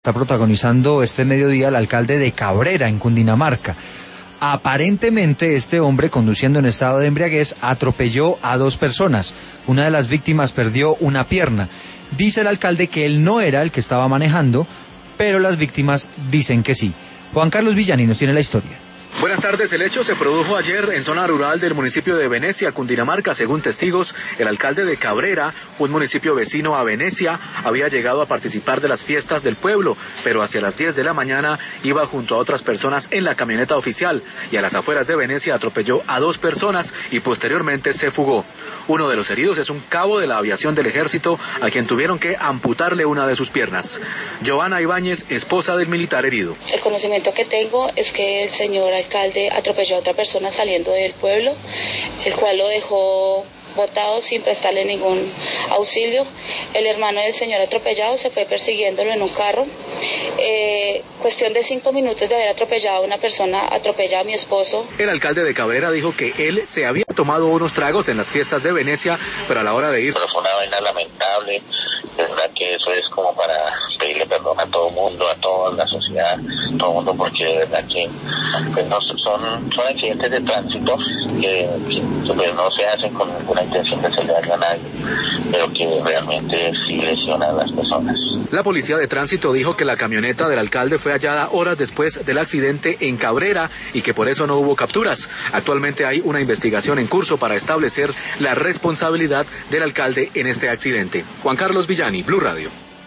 Está protagonizando este mediodía el alcalde de Cabrera, en Cundinamarca. Aparentemente este hombre, conduciendo en estado de embriaguez, atropelló a 2 personas. Una de las víctimas perdió una pierna. Dice el alcalde que él no era el que estaba manejando, pero las víctimas dicen que sí. Juan Carlos Villani nos tiene la historia. Buenas tardes. El hecho se produjo ayer en zona rural del municipio de Venecia, Cundinamarca. Según testigos, el alcalde de Cabrera, un municipio vecino a Venecia, había llegado a participar de las fiestas del pueblo, pero hacia las 10 de la mañana iba junto a otras personas en la camioneta oficial y a las afueras de Venecia atropelló a 2 personas y posteriormente se fugó. Uno de los heridos es un cabo de la aviación del ejército a quien tuvieron que amputarle una de sus piernas. Joana Ibáñez, esposa del militar herido. El conocimiento que tengo es que el señor alcalde atropelló a otra persona saliendo del pueblo, el cual lo dejó botado sin prestarle ningún auxilio. El hermano del señor atropellado se fue persiguiéndolo en un carro. Cuestión de 5 minutos de haber atropellado a una persona, atropella a mi esposo. El alcalde de Cabrera dijo que él se había tomado unos tragos en las fiestas de Venecia, pero a la hora de ir... Pero fue una vaina lamentable. De verdad que eso es como para pedirle perdón a todo el mundo, a toda la sociedad, todo el mundo, porque de verdad que pues no, son accidentes de tránsito que pues no se hacen con ninguna intención de hacerle daño a nadie, pero que realmente sí lesionan a las personas. La policía de tránsito dijo que la camioneta del alcalde fue hallada horas después del accidente en Cabrera y que por eso no hubo capturas. Actualmente hay una investigación en curso para establecer la responsabilidad del alcalde en este accidente. Juan Carlos Villani, Blue Radio.